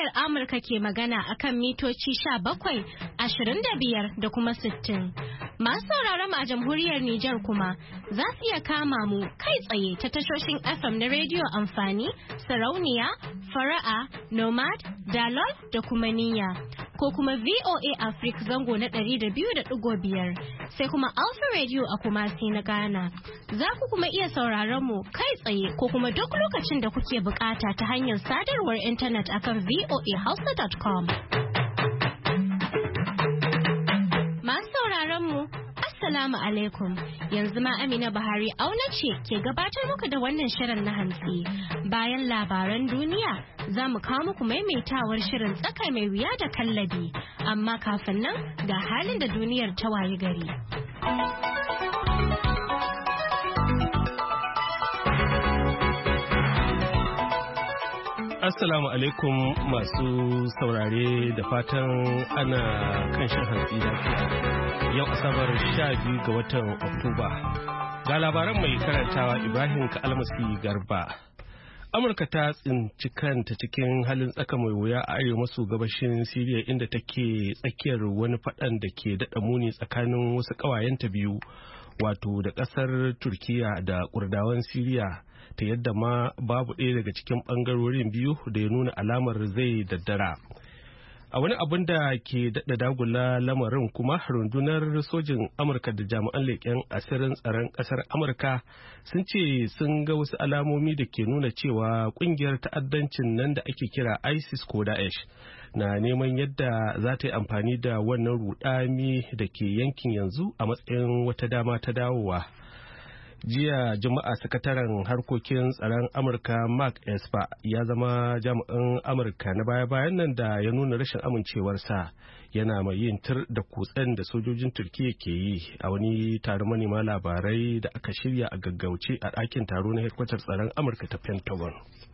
muryar Amurka ke magana akan mitoci 17, 25 da kuma 60. Masu sauraron a jamhuriyar Nijar kuma za su iya kama mu kai tsaye ta tashoshin FM na rediyo amfani, sarauniya, fara'a, nomad, dalol da kuma niyya. Ko kuma VOA Africa zango na 200.5 sai kuma Alpha Radio a Kumasi na Ghana. Za ku kuma iya sauraron mu kai tsaye ko kuma duk lokacin da kuke bukata ta hanyar sadarwar intanet akan voahausa.com. Masu sauraron mu Assalamu alaikum. Yanzu ma Amina Buhari auna ce ke gabatar muku da wannan shirin na hantsi. Bayan labaran duniya, za mu kawo muku maimaitawar shirin tsaka mai wuya da kallabi. Amma kafin nan ga halin da duniyar ta wayi gari. Assalamu alaikum masu saurare da fatan ana kan shan hantsi lafiya. Yau Asabar 12 ga watan Oktoba. Ga labaran mai karantawa Ibrahim Ka'almasi Garba. Amurka ta tsinci kanta cikin halin tsaka mai wuya a arewa maso gabashin Siriya inda take tsakiyar wani faɗan da ke daɗa muni tsakanin wasu ƙawayenta biyu, wato da ƙasar Turkiya da Kurdawan Siriya, ta yadda ma babu ɗaya daga cikin ɓangarorin biyu da ya nuna alamar zai daddara. A wani abin da ke daɗa dagula lamarin kuma, rundunar sojin Amurka da jami'an leƙen asirin tsaron ƙasar Amurka sun ce sun ga wasu alamomi da ke nuna cewa ƙungiyar ta'addancin nan da ake kira ISIS ko Daesh na neman yadda za ta yi amfani da wannan rudami da ke yankin yanzu a matsayin wata dama ta dawowa. Jiya Juma'a, sakataren harkokin tsaron Amurka Mark Esper ya zama jami'in Amurka na baya-bayan nan da ya nuna rashin amincewarsa, yana mai yin tir da kutsen da sojojin Turkiyya ke yi a wani taron manema labarai da aka shirya a gaggauce a ɗakin taro na hedkwatar tsaron Amurka ta Pentagon.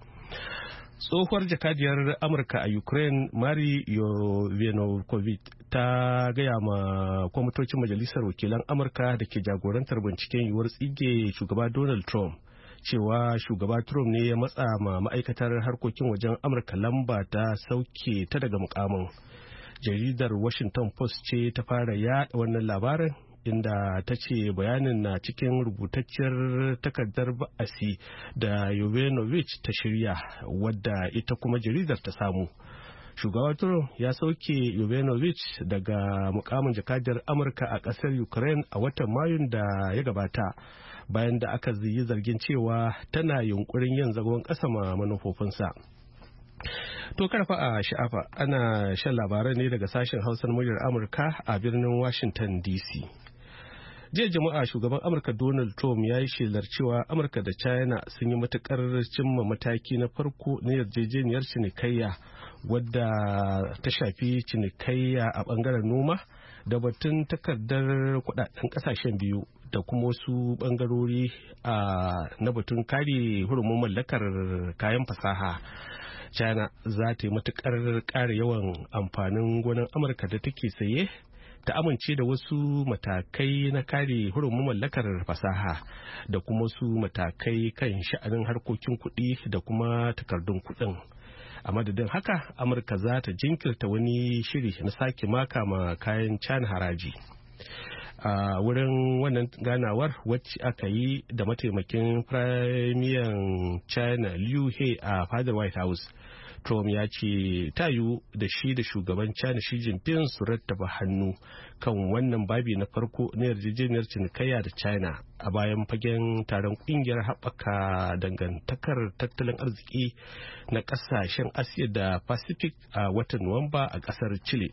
Tsohuwar jakadiyar Amurka a Ukraine Mary Yovanovitch ta gaya ma kwamitocin majalisar wakilan Amurka da ke jagorantar binciken yiwuwar tsige shugaba Donald Trump cewa shugaba Trump ne ya matsa ma ma'aikatar harkokin wajen Amurka lamba ta sauke ta daga mukamin. Jaridar Washington Post ce ta fara yaɗa wannan labarin, inda ta ce bayanin na cikin rubutacciyar takardar ba'asi da Yovanovitch ta shirya, wadda ita kuma jaridar ta samu. Shugaba Trump ya sauke Yovanovitch daga mukamin jakadiyar Amurka a ƙasar Ukraine a watan Mayun da ya gabata, bayan da aka yi zargin cewa tana yunkurin yin zagon ƙasa ma manufofinsa. To karfa a sha'afa, ana shan labarai ne daga sashen Hausar muryar Amurka a birnin Washington DC. Jiya Juma'a, shugaban Amurka Donald Trump ya yi shelar cewa Amurka da China sun yi matukar cimma mataki na farko na yarjejeniyar cinikayya, wadda ta shafi cinikayya a bangaren noma da batun takardar kudaden kasashen biyu da kuma wasu bangarori na batun kare hurumin mallakar kayan fasaha. China za ta yi matukar ƙara yawan amfanin gonan Amurka da take saye, ta amince da wasu matakai na kare hurumin mallakar fasaha da kuma wasu matakai kan sha'anin harkokin kuɗi da kuma takardun kuɗin. A madadin haka, Amurka za ta jinkirta wani shiri na sake maka ma kayan China haraji. A wurin wannan ganawar wacce aka yi da mataimakin firayimiyan China Liu He a fadar White House, Trump ya ce ta yiwu da shi da shugaban China Xi Jinping su rattaba hannu kan wannan babi na farko na yarjejeniyar cinikayya da China a bayan fagen taron kungiyar haɓaka dangantakar tattalin arziki na ƙasashen Asiya da Pacific a watan Nuwamba a ƙasar Chile.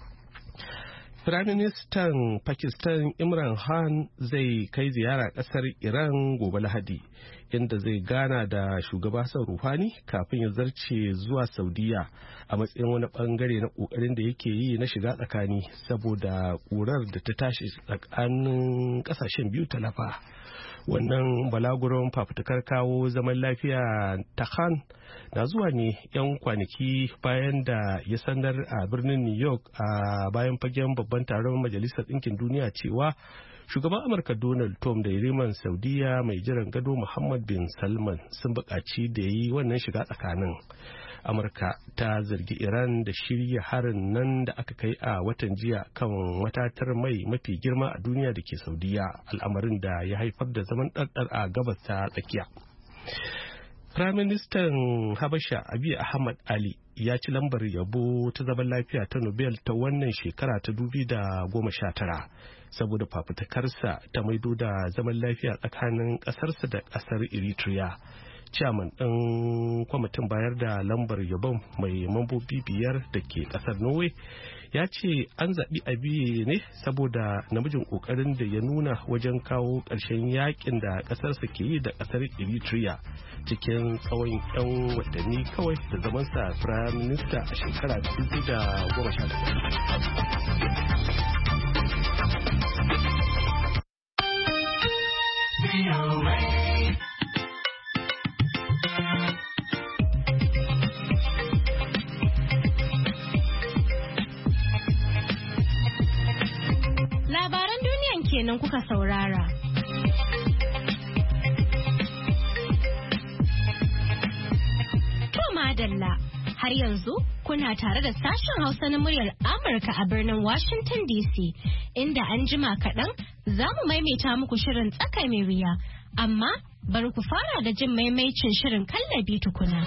Firaministan Pakistan Imran Khan zai kai ziyara ƙasar Iran gobe Lahadi, inda zai gana da shugaba Hassan Rouhani kafin ya zarce zuwa Saudiya a matsayin wani bangare na ƙoƙarin da yake yi na shiga tsakani saboda ƙurar da ta tashi tsakanin ƙasashen biyu talafa. Wannan balaguron fafutukar kawo zaman lafiya ta Khan na zuwa ne 'yan kwanaki bayan da ya sanar a birnin New York a bayan fagen babban taron Majalisar Ɗinkin Duniya cewa shugaban Amurka Donald Trump da yariman Saudiya mai jiran gado Muhammad bin Salman sun buƙaci da yi wannan shiga tsakanin. Amurka ta zargi Iran da shirya harin nan da aka kai a watan jiya kan matatar mai mafi girma a duniya da ke Saudiya, al'amarin da ya haifar da zaman ɗarɗar a gabas ta tsakiya. Firaministan Habasha Abiy Ahmad Ali ya ci lambar yabo ta zaman lafiya ta Nobel ta wannan shekara ta 2019 saboda fafutukarsa ta maido da zaman lafiya tsakanin ƙasarsa da ƙasar Eritrea. Chairman ɗin kwamitin bayar da lambar yabon mai mambobi 5 da ke ƙasar Norway ya ce an zaɓi Abiy ne saboda namijin ƙoƙarin da ya nuna wajen kawo ƙarshen yakin da ƙasarsa ke yi da ƙasar Eritrea cikin tsawon 'yan watanni kawai da zamansa Prime Minister a shekara 2018. Kenan kuka saurara. To madalla, har yanzu kuna tare da sashen Hausa na muryar Amurka a birnin Washington DC, inda an jima kaɗan za mu maimaita muku shirin tsaka mai wuya, amma bari ku fara da jin maimaicin shirin kallabi tukuna.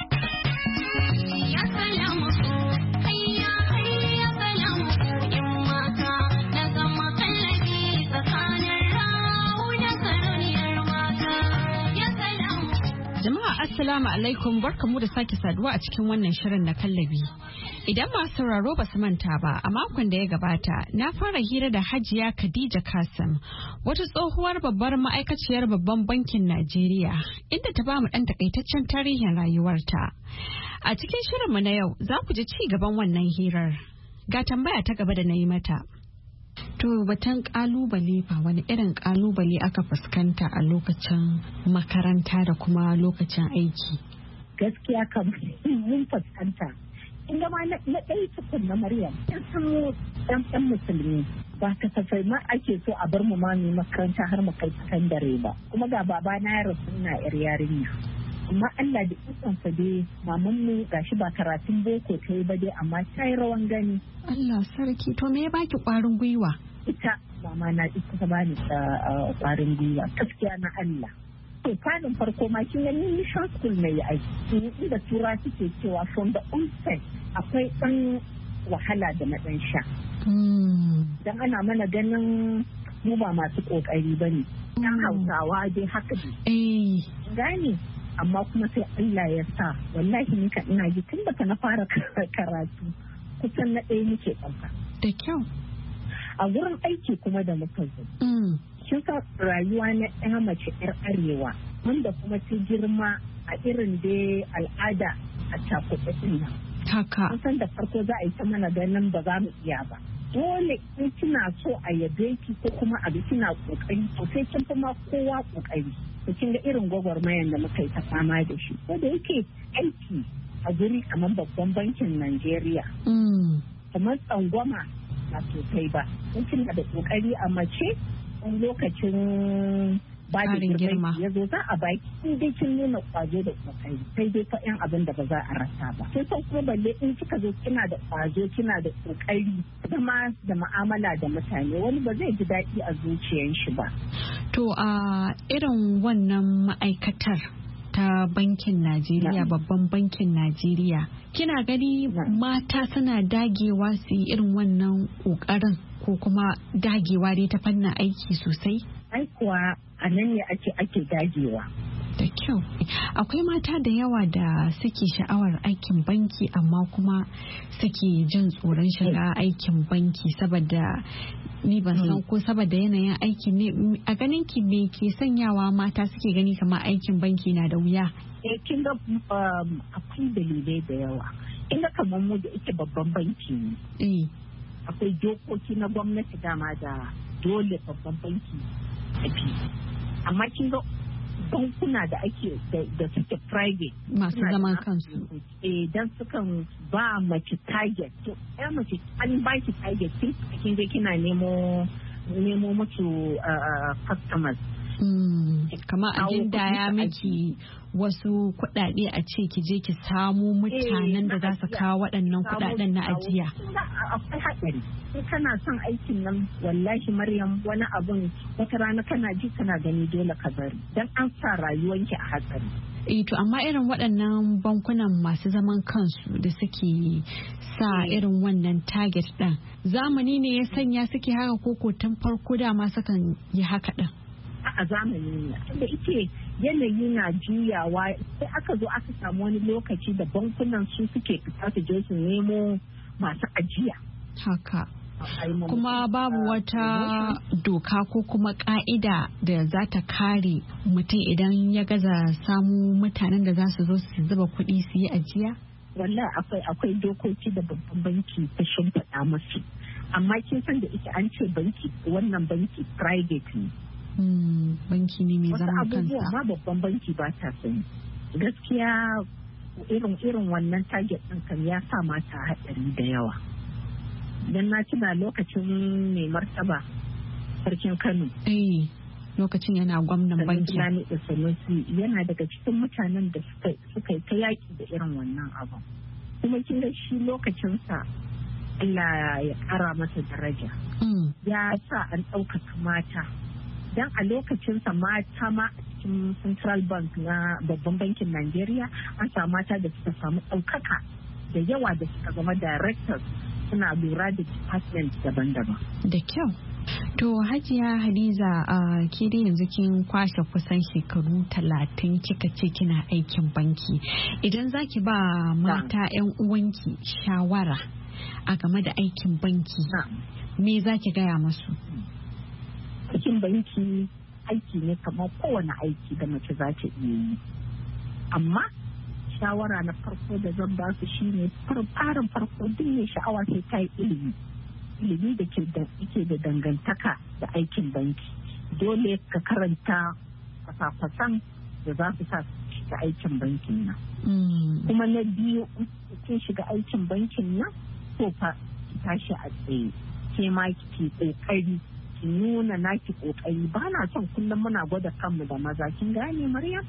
Assalamu alaikum, barkamu da sake saduwa a cikin wannan shirin na kallabi. Idan masu sauraro ba su manta ba, a makon da ya gabata na fara hira da Hajiya Khadija Kasim, wata tsohuwar babbar ma'aikaciyar babban bankin Najeriya, inda ta bamu ɗan takaitaccen tarihin rayuwarta. A cikin shirinmu na yau za ku ji ci gaban wannan hirar. Ga tambaya ta gaba da na yi mata. To batun kalubale fa, wani irin kalubale aka fuskanta a lokacin makaranta da kuma lokacin aiki? Gaskiya kam mun fuskanta. Inda ma na ɗaya tukun na Maryam, in sun ɗan musulmi ba kasafai ma ake so a bar mu ma mu makaranta har mu kai sakandare ba. Kuma ga baba na ya rasu ina yar yarinya. Amma Allah da ikonsa dai mamanmu gashi ba karatun boko ta yi ba dai, amma ta yi rawan gani. Allah sarki, to me ya baki ƙwarin gwiwa? Ita mama na ita ta bani ƙwarin gwiwa, gaskiya na Allah. To fanin farko ma kin ga mission school ne ya aiki, inda tura suke cewa from the onset akwai ɗan wahala da na ɗan sha. Dan ana mana ganin mu ba masu ƙoƙari ba ne. Ɗan Hausawa dai haka ne. Gane. Amma kuma sai Allah ya sa wallahi ni ka ina ji tun da na fara karatu kusan na ɗaya nake ɗauka. Da kyau. A wurin aiki kuma da muka zo. Kin sa rayuwa na ɗaya mace 'yar arewa wanda kuma ta girma a irin da al'ada a cakuɗe ɗin nan. Haka. Kusan da farko za a yi ta mana ganin ba za mu iya ba. Dole in kina so a yabe ki ko kuma a bi kina kokari to sai kin fi ma kowa kokari. To kin ga irin gwagwarmayar da muka yi ta fama da shi. Ko da yake aiki a guri kamar babban bankin Najeriya. Kamar tsangwama ba sosai ba. In kina da kokari a mace wani lokacin ba da girma ya zo za a baki in dai kin nuna kwazo da kokari sai dai fa yan abin da ba za a rasa ba sai san kuma balle in kika zo kina da kwazo kina da kokari kuma da mu'amala da mutane wani ba zai ji daɗi a zuciyar shi ba. To a irin wannan ma'aikatar ta bankin Najeriya, babban bankin Najeriya, kina gani mata suna dagewa su yi irin wannan kokarin ko kuma dagewa dai ta fannin aiki sosai? Ai kuwa a nan ne ake dagewa. Da kyau. Akwai mata da yawa da suke sha'awar aikin banki amma kuma suke jin tsoron shiga aikin banki saboda ni ban san ko saboda yanayin aiki ne. A ganin ki me ke sanyawa mata suke gani kamar aikin banki na da wuya? Kin ga akwai dalilai da yawa. Kin ga kamar mu da ita babban banki ne. Akwai dokoki na gwamnati dama da dole babban banki tafi. Amma kin ga bankuna da ake da suke private masu zaman kansu dan sukan ba mace target to ya mace an ba ki target kin je kina nemo mutu customers Kamar a gindaya miki wasu kuɗaɗe a ce ki je ki samu mutanen da za su kawo waɗannan kuɗaɗen na ajiya. Akwai haɗari. Sai kana son aikin nan wallahi Maryam wani abun wata rana kana ji kana gani dole ka bari dan an sa rayuwanki a hatsari. To amma irin waɗannan bankunan masu zaman kansu da suke sa irin wannan target ɗin zamani ne ya sanya suke haka koko tun farko dama sukan yi haka ɗin. A zamani ne da ike yanayi na juyawa sai aka zo aka samu wani lokaci da bankunan su suke fita su je su nemo masu ajiya. Haka. Kuma babu wata doka ko kuma ka'ida da za ta kare mutum idan ya gaza samu mutanen da za su zo su zuba kuɗi su yi ajiya? Wallahi akwai dokoki da babban banki ta shimfiɗa masu. Amma kin san da ita an ce banki wannan banki private ne. Banki ne mai zaman kansa. Wasu abubuwa ma babban banki ba ta sani. Gaskiya irin wannan target ɗin kan ya sa mata haɗari da yawa. Don na tuna lokacin mai martaba sarkin Kano. Lokacin yana gwamnan banki. Yana daga cikin mutanen da suka yi ta yaƙi da irin wannan abu. Kuma kin ga shi lokacinsa Allah ya ƙara masa daraja. Ya sa an ɗaukaka mata. Dan a lokacinsa mata ma a cikin Central Bank na babban bankin Najeriya an samu mata da suka samu ɗaukaka da yawa da suka zama directors suna lura da department daban-daban. Da kyau. To Hajiya Hadiza ke dai yanzu kin kwashe kusan shekaru 30 kika ce kina aikin banki. Idan zaki ba mata 'yan uwanki shawara a game da aikin banki, me zaki gaya masu? Aikin banki aiki ne kamar kowane aiki da mace za ta iya yi. Amma shawara na farko da zan ba su shine farin farko duk mai sha'awa sai ta yi ilimi da ke da dangantaka da aikin banki. Dole ka karanta kwasa-kwasan da za su sa shiga aikin bankin nan. Kuma na biyu kin shiga aikin bankin nan ko fa tashi a tsaye ke ma ki kokari ki nuna naki kokari. Ba na son kullum muna gwada kanmu da maza, kin gane Maryam?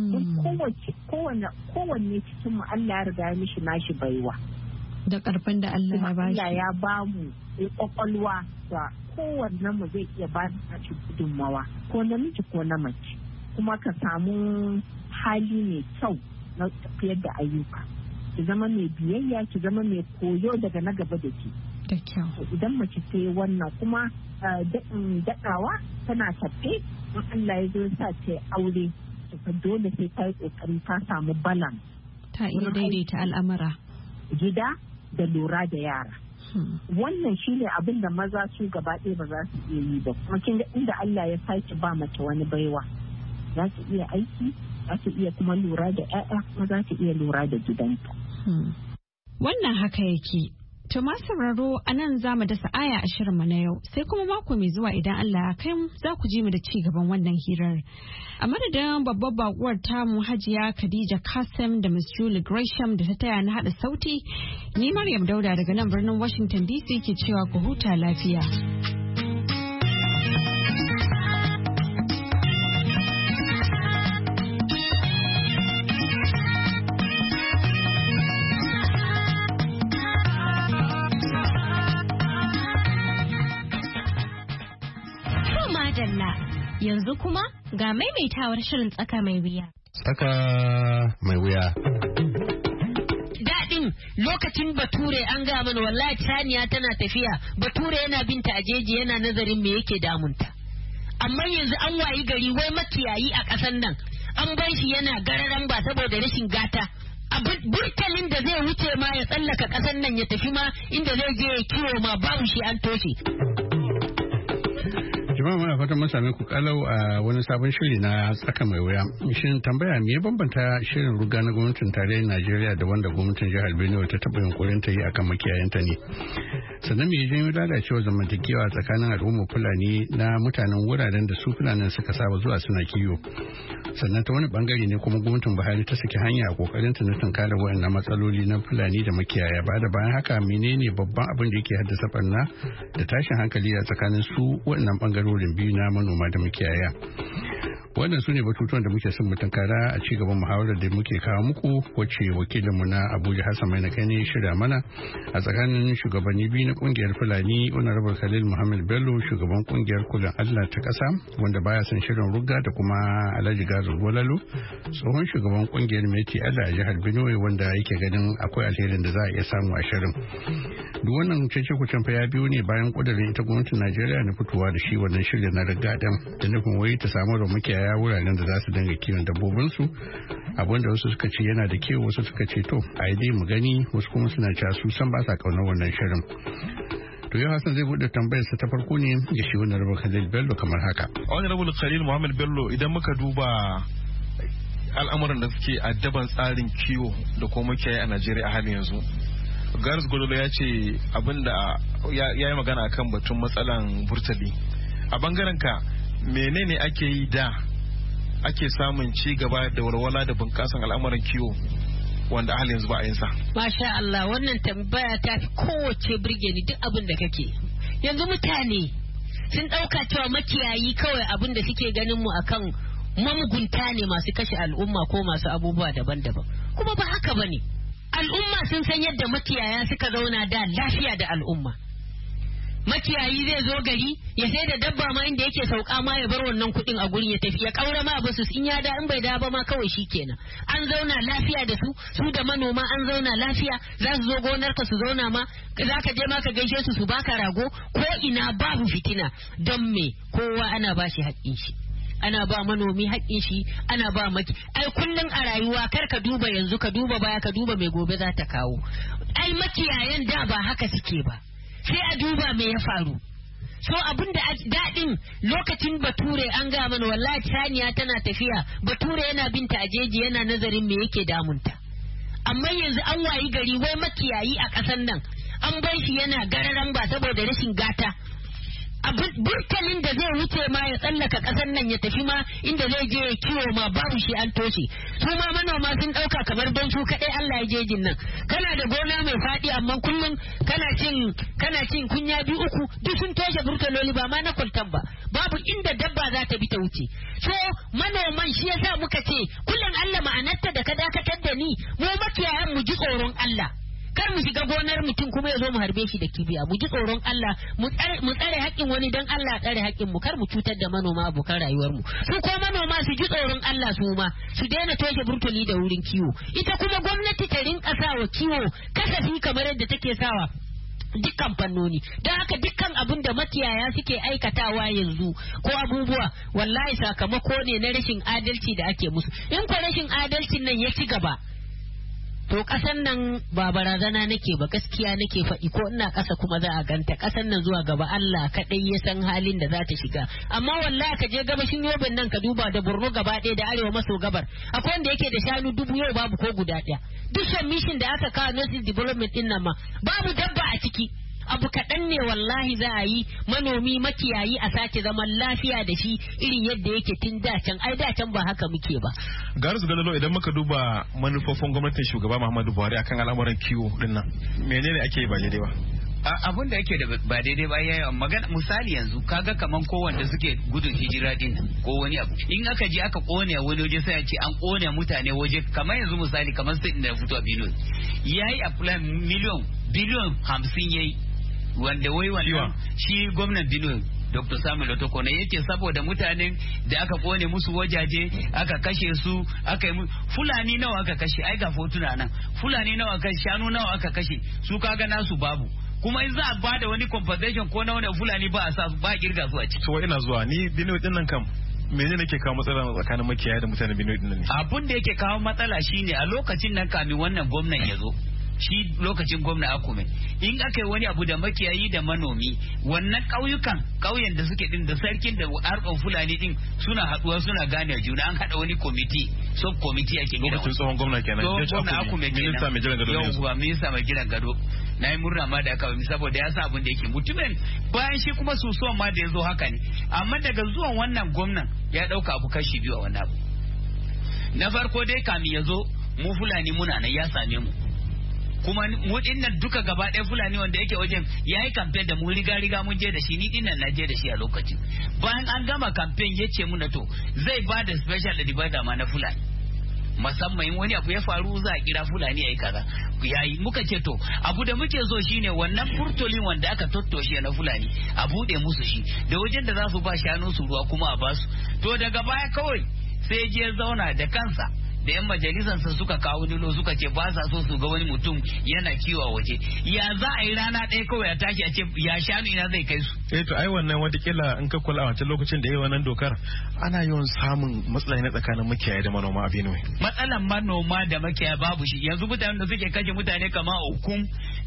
Kowanne cikin mu Allah ya riga ya mishi nashi baiwa da karfin da Allah ya bashi. Allah ya ba mu kwakwalwa da kowanne mu zai iya ba da nashi gudunmawa, ko namiji ko na mace. Kuma ka samu hali mai kyau na tafiyar da ayyuka, ki zama mai biyayya, ki zama mai koyo daga na gaba da ke. Da kyau. Idan mace ce wannan kuma daɗawa tana tafe in Allah ya zo sa ce aure, ta dole sai ta yi ƙoƙari ta samu balan. Ta iya daidaita al'amura. Gida da lura da yara. Wannan shi ne abin da maza su gaba ɗaya ba za su iya yi ba. Kuma kin ga inda Allah ya sake ba mace wani baiwa. Za su iya aiki, za su iya kuma lura da 'ya'ya, kuma za su iya lura da gidanta. Wannan haka yake. To masu sauraro a nan za mu dasa aya a shirinmu na yau, sai kuma mako mai zuwa idan Allah ya kai mu za ku ji mu da ci gaban wannan hirar. A madadin babbar bakuwar tamu Hajiya Khadija Kasim da Miss Julie Gresham da ta taya na haɗa sauti, ni Maryam Dauda daga nan birnin Washington DC ke cewa ku huta lafiya. Yanzu kuma ga maimaitawar shirin tsaka mai wuya. Tsaka mai wuya. Daɗin lokacin Bature an ga mana wallahi saniya tana tafiya, Bature yana binta a jeji yana nazarin me yake damunta. Amma yanzu an wayi gari wai makiyayi a ƙasan nan an bar shi yana gararan ba saboda rashin gata. Burtalin da zai wuce ma ya tsallaka ƙasan nan ya tafi ma inda zai je ya kiwo ma babu shi an toshe. Jama'a muna fatan mun same ku kalau a wani sabon shiri na tsaka mai wuya. Shin tambaya me ya bambanta shirin ruga na gwamnatin tarayyar Najeriya da wanda gwamnatin jihar Benue ta taɓa yunkurin ta yi akan makiyayanta ne? Sannan me ya janyo lalacewar zamantakewa tsakanin al'ummar Fulani na mutanen wuraren da su Fulanin suka saba zuwa suna kiwo? Sannan ta wani bangare ne kuma gwamnatin Buhari ta saki hanya a kokarin ta na tunkara waɗannan matsaloli na Fulani da makiyaya. Ba da bayan haka menene babban abin da yake haddasa barna da tashin hankali a tsakanin su waɗannan bangarorin biyu na manoma da makiyaya? Wannan su ne batutuwan da muke son mu tankara a ci gaban muhawarar da muke kawo muku wacce wakilinmu na Abuja Hassan Mai Nakani shirya mana a tsakanin shugabanni biyu na kungiyar Fulani Honorable Khalil Muhammad Bello shugaban kungiyar Kulan Allah ta kasa wanda baya son shirin rugga da kuma Alhaji Gazu Golalo tsohon shugaban kungiyar Meti Allah a jihar Benue wanda yake ganin akwai alherin da za a iya samu a shirin. Duk wannan cece-kucen fa ya biyo ne bayan kudirin ita gwamnatin Najeriya na fitowa da shi wannan shirin na rugga da nufin wai ta samu da makiyaya wuraren da za su dinga kiwon dabbobinsu abinda wasu suka ce yana da kyau wasu suka ce to a yi dai mu gani wasu kuma suna cewa su san ba sa kaunar wannan shirin. To yau Hassan zai bude tambayar sa ta farko ne da shi wannan Honorable Khalil Bello kamar haka. Honorable Khalil Muhammad Bello idan muka duba al'amuran da suke addaban tsarin kiwo da kuma makiyayi a Najeriya a halin yanzu. Garis Gololo ya ce abinda ya yi magana akan batun matsalan burtali. A bangaren ka menene ake yi da ake samun ci gaba da walwala da bunƙasan al'amuran kiwo wanda hal yanzu ba a yin sa. Masha Allah wannan tambaya ta fi kowace birge ni duk abin da kake. Yanzu mutane sun ɗauka cewa makiyayi kawai abin da suke ganin mu akan mamugunta ne masu kashe al'umma ko masu abubuwa daban-daban. Kuma ba haka bane. Al'umma sun san yadda makiyaya suka zauna da lafiya da al'umma. Makiyayi zai zo gari ya sai da dabba ma inda yake sauka ma ya bar wannan kuɗin a gurin ya tafi ya kaura ma basu in ya da in bai da ba ma kawai shikenan an zauna lafiya da su da manoma an zauna lafiya za su zo gonar ka su zauna ma za ka je ma ka gaishe su baka rago ko ina babu fitina don me kowa ana ba shi haƙƙin shi ana ba manomi haƙƙin shi ana ba ai kullun a rayuwa kar ka duba yanzu ka duba baya ka duba mai gobe za ta kawo ai makiyayan da ba haka suke ba sai a duba me ya faru so abin da daɗin lokacin bature an ga mana wallahi saniya tana tafiya bature yana binta a jeji yana nazarin me yake damunta amma yanzu an wayi gari wai makiyayi a ƙasan nan an bar shi yana gararan ba saboda rashin gata burtalin da zai wuce ma ya tsallaka ƙasar nan ya tafi ma inda zai je ya kiwo ma babu shi an toshe su ma manoma sun ɗauka kamar don su kaɗai Allah ya jejin nan kana da gona mai faɗi amma kullum kana cin kunya biyu uku duk sun toshe burtaloli ba ma na kwaltan ba babu inda dabba za ta bi ta wuce so manoman shi yasa muka ce kullum Allah ma'anarta da ka dakatar da ni mu makiyayan mu ji tsoron Allah kar mu shiga gonar mutum kuma ya zo mu harbe shi da kibiya mu ji tsoron Allah mu tsare haƙƙin wani dan Allah tsare haƙƙin mu kar mu cutar da manoma abokan rayuwar mu su ko manoma su ji tsoron Allah su ma su daina toshe burtuli da wurin kiwo ita kuma gwamnati ta rinka sawa kiwo kasafi kamar yadda take sawa dukkan fannoni don haka dukkan abin da makiyaya suke aikatawa yanzu ko abubuwa wallahi sakamako ne na rashin adalci da ake musu in ko rashin adalcin nan ya ci gaba to ƙasan nan ba barazana nake ba gaskiya nake faɗi ko ina ƙasa kuma za a ganta ƙasan nan zuwa gaba Allah kaɗai ya san halin da za ta shiga amma wallahi ka je gabashin Yobin nan ka duba da Borno gaba ɗaya da arewa maso gabar akwai wanda yake da shanu 1000 yau babu ko guda ɗaya duk mission da aka kawo North Development din nan ma babu dabba a ciki abu kaɗan ne wallahi za a yi manomi makiyayi a sake zaman lafiya da shi irin yadda yake tun dacen ai dacen ba haka muke ba. Garisu Galalo idan muka duba manufofin gwamnatin shugaba Muhammadu Buhari akan al'amuran kiwo din nan menene ake ba daidai ba? Abun da yake da ba daidai ba yayi magana misali yanzu kaga kaman kowanda suke gudun hijira din nan ko wani abu in aka je aka kone wani waje sai a ce an kone mutane waje kamar yanzu misali kamar sai da fito a Benue yayi apply biliyon 50 yayi wanda wai wannan shi gwamnan Benue Dr. Samuel Otoko ne yake saboda mutanen da aka kone musu wajaje aka kashe su aka yi Fulani nawa aka kashe ai ga fotuna nan Fulani nawa aka shanu nawa aka kashe su kaga nasu babu kuma in za a bada wani compensation ko na wani Fulani ba a sa ba kirga su a ciki to ina zuwa ni Benue din nan kam menene yake kawo matsala tsakanin makiyaya da mutanen Benue din nan ne abun da yake kawo matsala shine a lokacin nan kamin wannan gwamnan ya zo shi lokacin gwamna Akume in aka yi wani abu da makiyayi da manomi wannan ƙauyen da suke din da sarkin da harkar Fulani din suna haɗuwa suna gane juna an haɗa wani committee sub committee ake gina lokacin tsohon gwamna kenan gwamna Akume minista mai jiran gado yau minista mai jiran gado na yi murna ma da aka yi saboda ya sa abin da yake mutumin bayan shi kuma susuwan ma da ya zo haka ne amma daga zuwan wannan gwamnan ya ɗauka abu kashi biyu a wannan abu na farko dai kamin ya zo mu Fulani muna nan ya same mu kuma mu dinnan duka gaba ɗaya Fulani wanda yake wajen yayi campaign da mu riga mun je da shi, ni dinnan na je da shi a lokacin. Bayan an gama campaign yace muna to zai ba da special advisor ma na Fulani, musamman in wani abu ya faru za a kira Fulani yayi kaza. Yayi muka ce to abu da muke so shine wannan furtolin wanda aka tottoshe na Fulani a bude musu shi da wajen da za su ba shanu su ruwa kuma a basu. To daga baya kawai sai je zauna da kansa da yan majalisansa suka kawo nilo suka ce ba sa so su ga wani mutum yana kiwo waje. Ya za a yi rana ɗaya kawai ya tashi a ce ya shanu ina zai kai su. To ai wannan watakila in ka kula a wancan lokacin da yayi wannan dokar ana yawan samun matsala na tsakanin makiyaya da manoma a Benue. Matsalan manoma da makiyaya babu shi. Yanzu mutanen da suke kashe mutane kamar Okum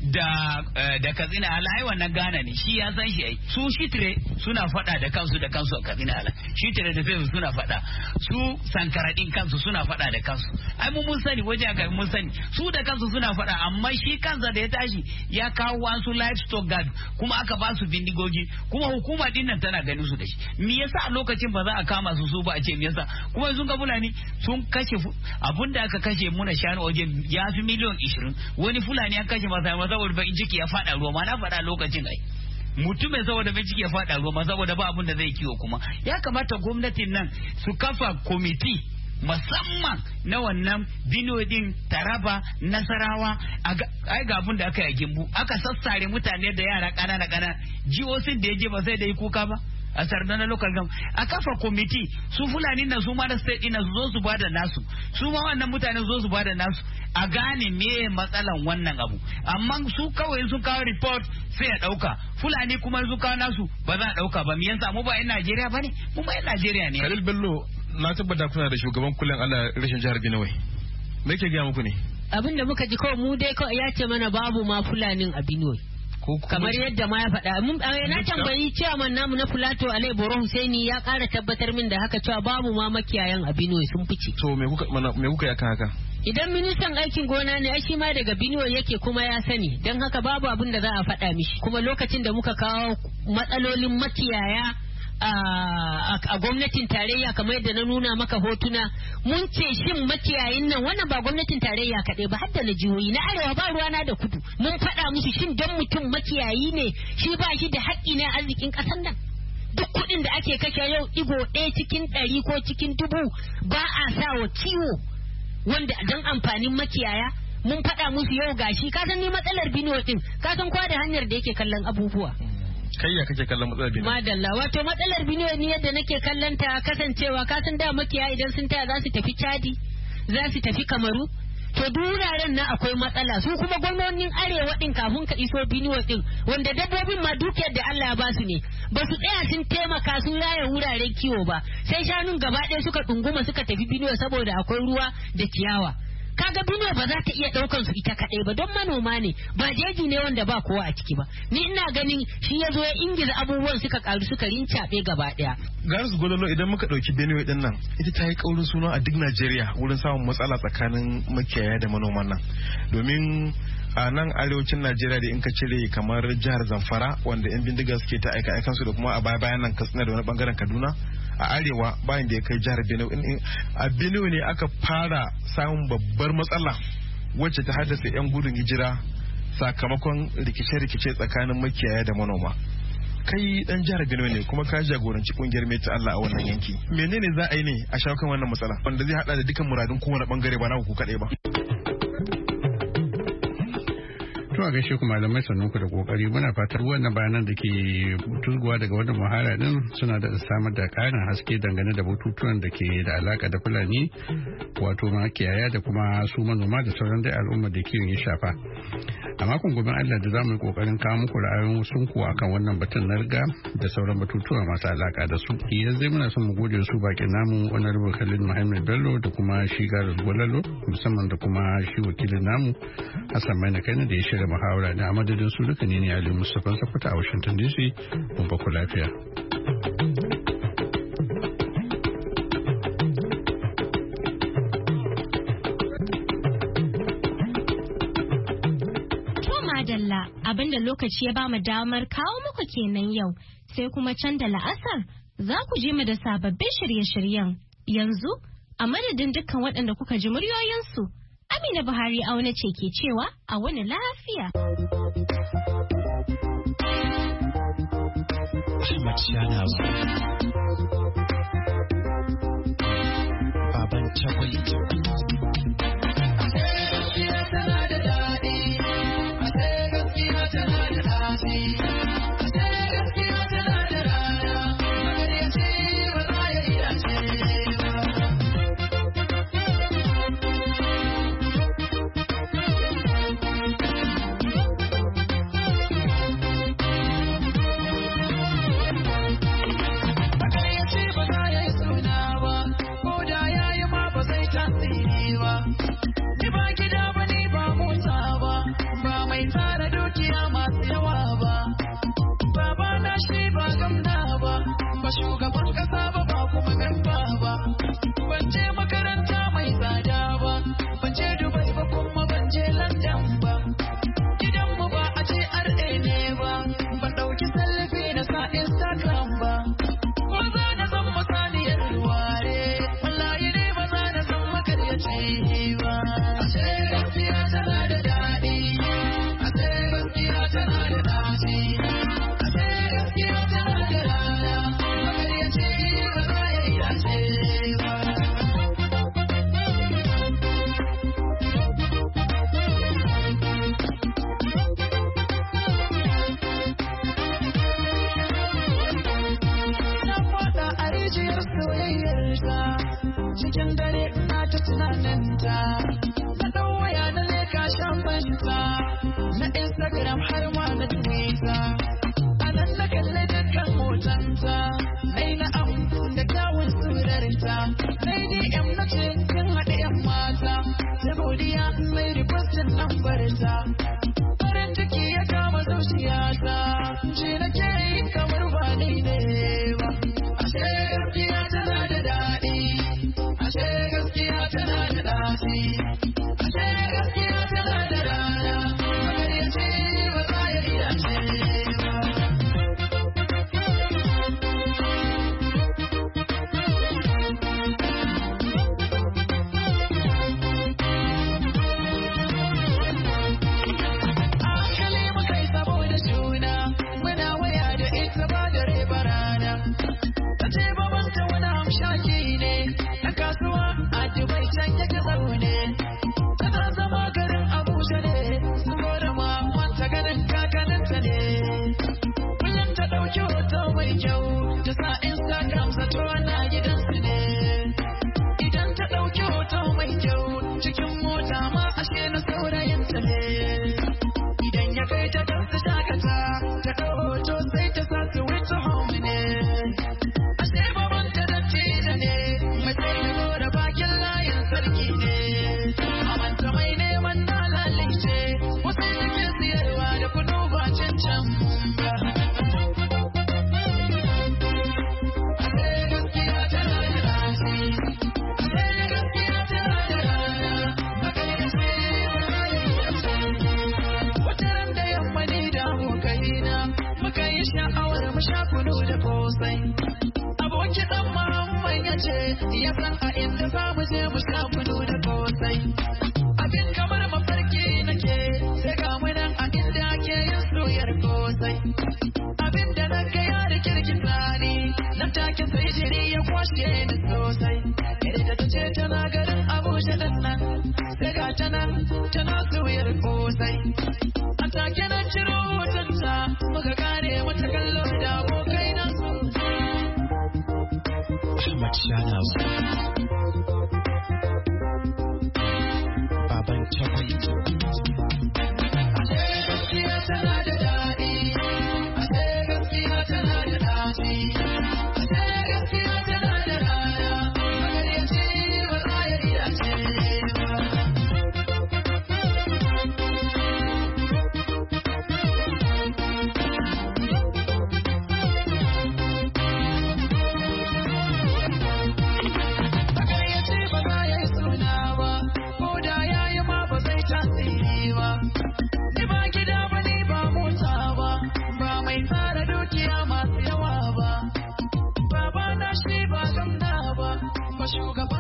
da Katsina Ala ai wannan Ghana ne, shi ya san shi ai. Su Shitre suna faɗa da kansu a Katsina Ala. Shitre da Fefu suna faɗa. Su Sankaradin kansu suna faɗa da kansu. Ai mun sani waje ga mun sani su da kansu suna faɗa, amma shi kansa da ya tashi ya kawo wasu livestock guard kuma aka ba su bindigogi kuma hukuma din nan tana ganin su da shi. Me yasa a lokacin ba za a kama su ba a ce me yasa? Kuma sun ga Fulani sun kashe abunda aka kashe muna shanu waje ya fi miliyan 20. Wani Fulani ya kashe masa saboda bakin ciki ya faɗa ruwa, ma na faɗa lokacin ai. Mutumin saboda bai ciki ya faɗa ruwa saboda ba abin da zai kiwo kuma. Ya kamata gwamnatin nan su kafa komiti musamman na wannan Benue din, Taraba, Nasarawa. Ai ga abin da aka yi a Gimbu, aka sassare mutane da yara ƙanana jihohin da ya je ba sai da yi kuka ba a Sardana local government. A kafa komiti su Fulani na su ma da state din su zo su bada nasu, su ma wannan mutane zo su bada nasu, a gane me matsalan wannan abu. Amma su kawai sun kawo report sai ya dauka, Fulani kuma sun kawo nasu ba za a dauka ba. Me yasa mu ba yan Najeriya bane? Mu ba yan Najeriya ne. Khalil Bello, na tabbata kuna da shugaban kullum Allah rashin jihar Benue. Me ke gaya muku ne? Abin da muka ji kawai mu dai kawai ya ce mana babu ma Fulanin a Benue. Kamar yadda ma ya faɗa. Na tambayi ciyaman namu na Fulato Alai Boro Husaini ya ƙara tabbatar min da haka cewa babu ma makiyayan a Benue sun fice. To me kuka yakan haka? Idan ministan aikin gona ne ai shi ma daga Benue yake kuma ya sani, don haka babu abin da za a faɗa mishi. Kuma lokacin da muka kawo matsalolin makiyaya a gwamnatin tarayya kamar yadda na nuna maka hotuna, mun ce shin makiyayin nan wannan ba gwamnatin tarayya kaɗai ba, hadda na jihohi na arewa ba ruwana da kudu. Mun faɗa musu shin don mutum makiyayi ne shi ba shi da haƙƙi na arzikin ƙasar nan? Duk kuɗin da ake kashe yau ɗigo ɗaya cikin 100 ko cikin 1000 ba a sa wa kiwo wanda don amfanin makiyaya. Mun faɗa musu yau gashi, ka san ni matsalar Benue din, ka san kowa da hanyar da yake kallon abubuwa. Kai ya kake kallon matsalar Benue? Madalla, wato matsalar Benue ni yadda nake kallon ta kasancewa ka san da makiya idan sun taya za su tafi Chadi, za su tafi Kamaru, to duk wuraren nan akwai matsala. Su kuma gwamnonin arewa din kafin ka iso Benue din wanda dabbobin ma dukiyar da Allah ya ba su ne, ba su tsaya sun taimaka sun raya wuraren kiwo ba, sai shanun gaba ɗaya suka ɗunguma suka tafi Benue saboda akwai ruwa da ciyawa. Kaga Benue ba za ta iya ɗaukan su ita kaɗai ba don manoma ne, ba jeji ne wanda ba kowa a ciki ba. Ni ina ganin shi ya zo ya ingiza abubuwan suka karu suka rincaɓe gaba ɗaya. Garis Gololo, idan muka ɗauki Benue ɗin nan, ita ta yi ƙaurin suna a duk Najeriya wurin samun matsala tsakanin makiyaya da manoman nan. Domin a nan arewacin Najeriya da in ka cire kamar jihar Zamfara wanda 'yan bindiga suke ta aika aikansu da kuma a bayan nan Katsina da wani bangaren Kaduna, a arewa bayan da ya kai jihar Benue. A Benue ne aka fara samun babbar matsala wacce ta haddasa 'yan gudun hijira sakamakon rikice-rikice tsakanin makiyaya da manoma. Kai dan jihar Benue ne kuma ka jagoranci kungiyar Meta Allah a wannan yanki. Menene za a yi ne a shawo kan wannan matsala wanda zai hada da dukkan muradun kowane bangare ba na ku kadai ba? To a gaishe ku malamai sannan ku da kokari, muna fatar wannan bayanan da ke tuzguwa daga wannan muhara din suna da samar da karin haske dangane da batutuwan da ke da alaka da Fulani wato makiyaya da kuma su manoma da sauran dai al'ummar da kiwon ya shafa. A makon gobe Allah da zamu yi kokarin kawo muku ra'ayoyin sun ku akan wannan batun na riga da sauran batutuwa masu alaka da su. Yanzu muna son mu gode su bakin namu Honorable Khalid Muhammad Bello da kuma shi Garis Gololo musamman da kuma shi wakilin namu Hassan Maina Kaina da ya shirya muhawara da amadadin su duka ne Ali Mustapha Sakwata a Washington DC. Mun ba ku lafiya. Abinda lokaci ya bamu damar kawo muku kenan yau, sai kuma can da la'asar za ku je mu da sababbin shirye-shiryen. Yanzu a madadin dukkan waɗanda kuka ji muryoyinsu Amina Buhari auna ce ke cewa a wani lafiya. Baban Tagwaito. Shugaban kasa ba kuma memba ba, ban je makaranta mai tsada ba, ban je Dubai ba kuma ban je London ba, gidanmu ba a ce RA ne ba, ban ɗauki selfie na sa Instagram ba, ko za na zan masaniyar ware, wallahi ne ba za na zan makaryaci ba. Ashe gaskiya tana da daɗi, ashe gaskiya tana da daɗi, ashe gaskiya tana da rana. Cikin dare na ta tunaninta, na ɗan waya na leka shafanta, na Instagram har ma na Twitter, a nan na kalli dukkan hotonta, nai na'am da kyawun surarta, nai DM na ce kin haɗe 'yan mata, sai godiya mai requestin lambarta, farin ciki ya kama zuciyata, ce nake yi kamar ba ni ne ba, ashe gaskiya tana da daɗi. Ashe gaskiya tana da ɗaci, ashe gaskiya tana da rana, magaryaci ba za ya iya ce ba. A hankali muka yi saboda juna, muna waya da ita ba dare ba rana, ta ce babanta wani hamshaki ne. Kasuwa a Dubai can yake zaune, tana zama garin Abuja ne, saboda mamanta garin kakaninta ne. Kullum ta ɗauki hoto mai kyau, ta sa Instagram zato na gidansu ne. Idan ta ɗauki hoto mai kyau, cikin mota ma ashe na saurayinta ne. Idan ya kai ta don su shakata, ta ɗau hoto sai ta sa su wuce home ne. Ashe babanta da tina ne, mace da bakin layin sarki ne, amanta mai neman dalalice, wasu yake siyarwa da kudu ba cancan ba. Ashe gaskiya tana da rashi, ashe gaskiya tana da rana, makaryaci ba za ya iya ce. Wata ran da yamma ni da abokaina, muka yi sha'awar mu sha kunu da kosai. Aboki ɗan Muhammad ya ce, ya san a inda za mu je mu sha kunu da kosai. Abin kamar mafarki nake, sai ga mu nan a inda ake yin soyar kosai. Abin da na ga ya da kirkita ni, nan take sai jiri ya kwashe ni sosai. Yadda ta ce tana garin Abuja ɗin nan, sai ga ta nan tana soyar kosai. A take na ciro hotonta, muka kare mata kallo da abokai na su. Ahmad Shanawa. Baban Tagwaito. Ashe gaskiya tana da daɗi, ashe gaskiya tana da daɗi, ashe gaskiya tana da rana, magaryaci ba za ya iya ce ba. Sugar